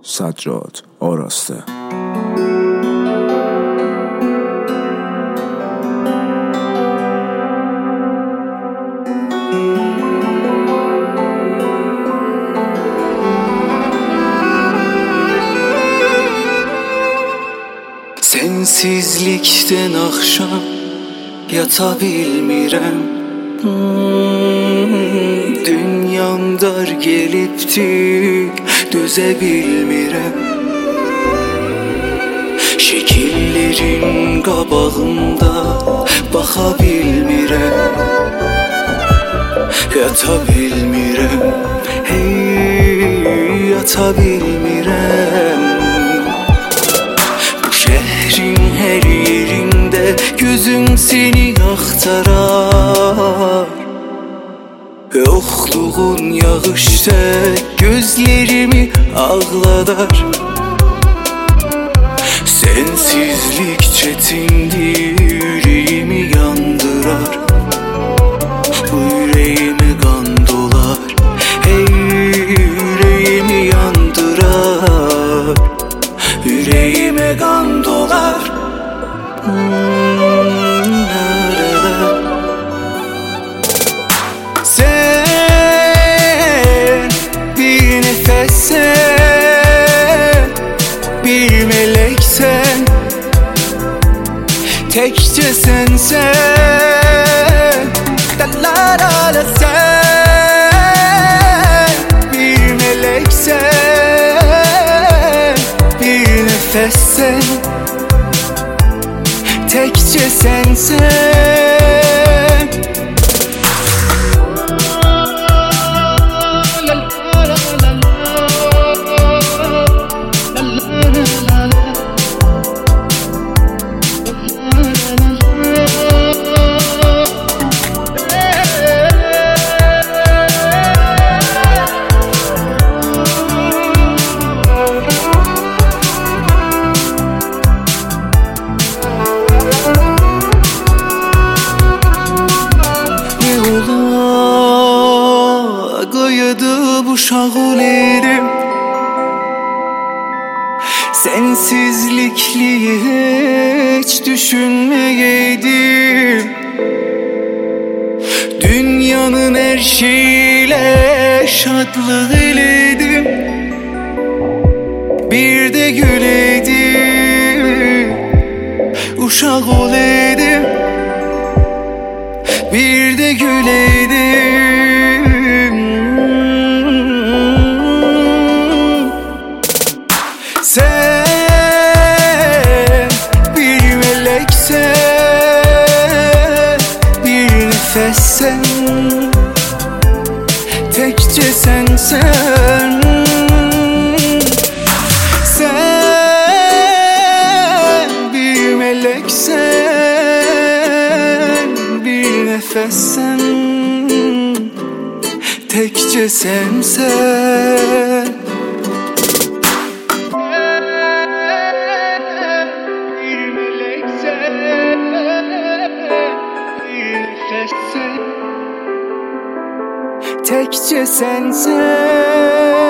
سجاد آراسته. Sensizlikten akşam yata bilmirəm. Dünyam dar gelipti, döze bilmirəm. Şekillerin qabağında baxa bilmirəm. Yata bilmirəm, hey yata bilmirəm. Her yerinde gözüm seni aktarar. Yokluğun yağışta gözlerimi ağladar. Sensizlik çetindi, yüreğimi yandırar. Bu yüreğime kan dolar, hey yüreğimi yandırar. Yüreğime kan dolar. Sen bir nefessen, bir meleksen, tekçe sensen. Dallarala sen bir meleksen, bir nefessen, tekçe sensen. Uşaq olaydım, sensizlikliyi hiç düşünmeyeydim. Dünyanın her şeyiyle şadlık eleydim. Bir de güleydim, uşaq olaydım. Bir de güleydim. Sen bir meleksen, bir nefessen, tekçe sensen. Sen bir meleksen, bir nefessen, tekçe sensen. Tekçe sensen.